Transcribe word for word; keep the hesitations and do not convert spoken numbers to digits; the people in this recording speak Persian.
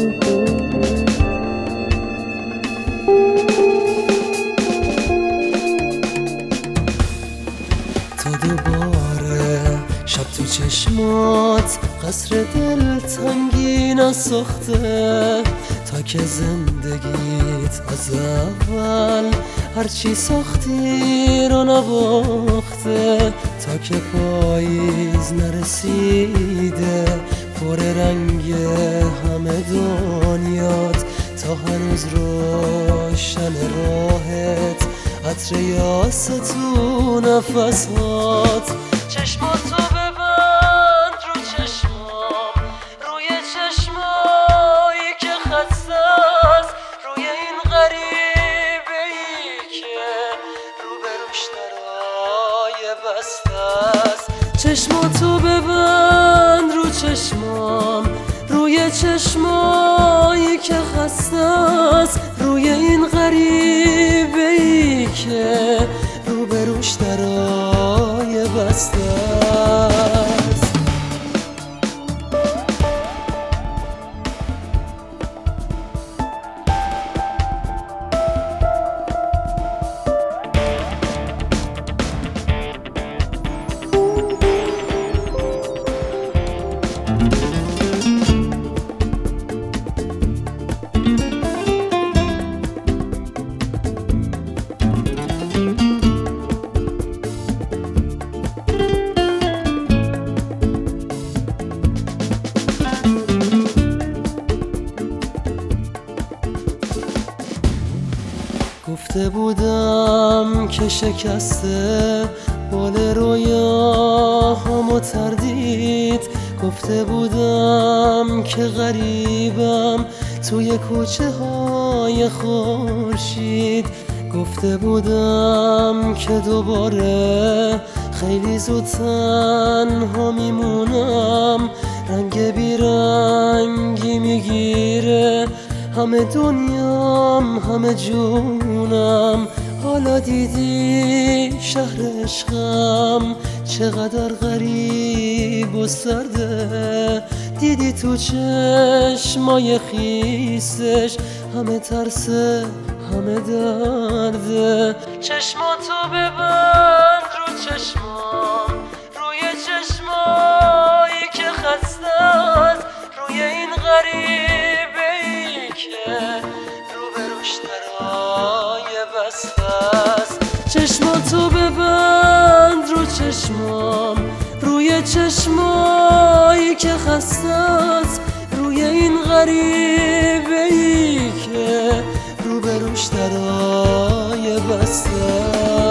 تو دوباره شب تو چشمات قصر دل تنگی نساخته، تا که زندگیت از اول هرچی ساختی رو نباخته، تا که پاییز نرسیده پر رنگ همه دنیات، تا هنوز روشن راهت عطر یاس تو نفسات. چشماتو ببند رو چشمام، روی چشمایی که خسته است، روی این غریبه ای که روبروش درای بسته است. چشماتو ببند رو چشمام، روی چشمایی که خسته است، روی این غریبه ای که روبروش درای بسته است. گفته بودم که شکسته بال رویاهامو تردید، گفته بودم که غریبم توی کوچه های خورشید، گفته بودم که دوباره خیلی زود تنها میمونم، رنگ بیرنگی میگیره همه دنیام همه جونم. حالا دیدی شهر عشقم چقدر غریب و سرده، دیدی تو چشمای خیسش همه ترسه همه درده. چشماتو ببند رو چشمام، روی چشمایی که خسته است، روی این غریبه ای که روبروش درای بسته است. چشماتو ببند رو چشمام، روی چشمایی که خسته است، روی این غریبه ای که روبروش درای بسته است.